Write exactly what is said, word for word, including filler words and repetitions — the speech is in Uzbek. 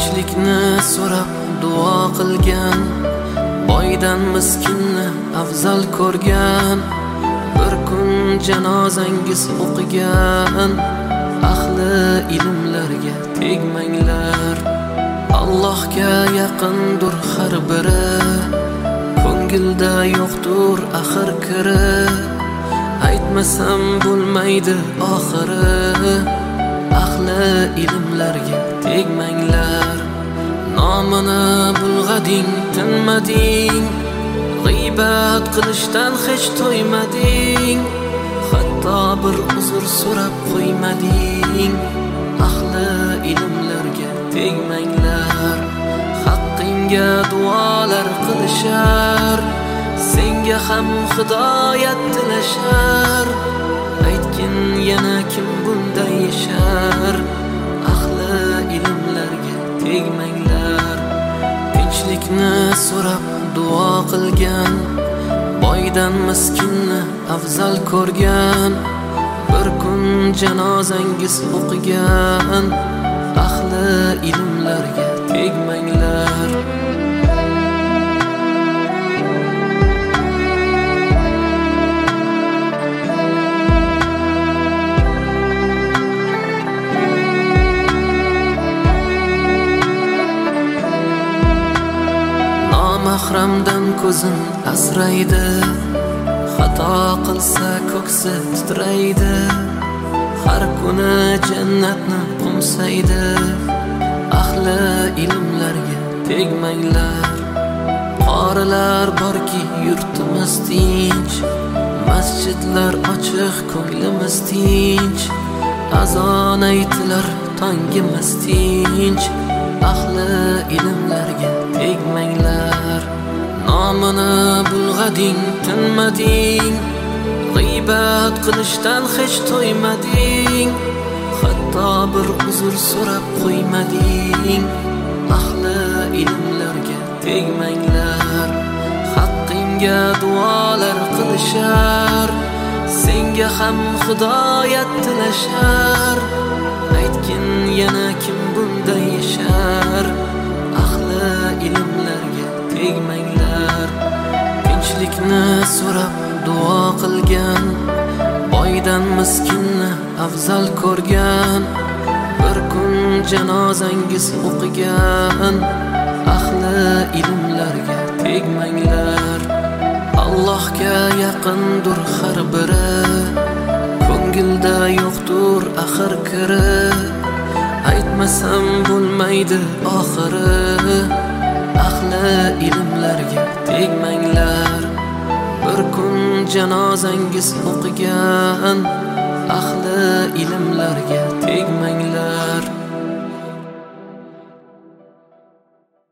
Tinchlikni so'rab duo qilgan, boydan miskinni afzal ko'rgan, bir kun janozangiz o'qigan ahli ilmlarga tegmanglar. Allohga yaqindir har biri, ko'ngilda yo'qdir axir kiri. Aytmasam bo'lmaydi oxiri, ahli ilmlarga tegmanglar. Nomini bulg'ading, tinmading, g'iybat qilishdan hech to'ymading, hatto bir uzr so'rab qo'ymading. Ahli ilmlarga tegmanglar. Haqqingga duolar qilishar, senga ham hidoyat tilashar. Aytgin yana kim bunday yashar? Ahli ilmlarga tegmanglar. Tinchlikni so'rab duo qilgan, boydan miskinni afzal ko'rgan, bir kun janozangiz o'qigan ahli ilmlarga tegmanglar. Mahramdan ko'zin asraydi, xato qilsa ko'ksi titraydi. Har kuni jannatni qo'msaydi. Ahli ilmlarga tegmanglar. Qorilar borki yurtimiz tinch, masjidlar ochiq ko'nglimiz tinch, azon aytilar tongimiz tinch. Ahli ilmlarga tegmanglar. Nomini bulg'ading, tinmading, g'iybat qilishdan hech to'ymading, hatto bir uzr so'rab qo'ymading. Ahli ilmlarga tegmanglar. Haqqingga duolar qilishar, senga ham hidoyat tilashar. Aytgin yana kim bunday yashar? Ahli ilmlarga tegmanglar. Tinchlikni so'rab duo qilgan, boydan miskinni afzal ko'rgan, bir kun janozangiz o'qigan ahli ilmlarga tegmanglar. Allohga yaqindir har biri, ko'ngilda yo'qdir axir kiri. Aytmasam bo'lmaydi oxiri, ahli ilmlarga tegmanglar. Bir kun janozangiz o'qigan ahli ilmlarga tegmanglar.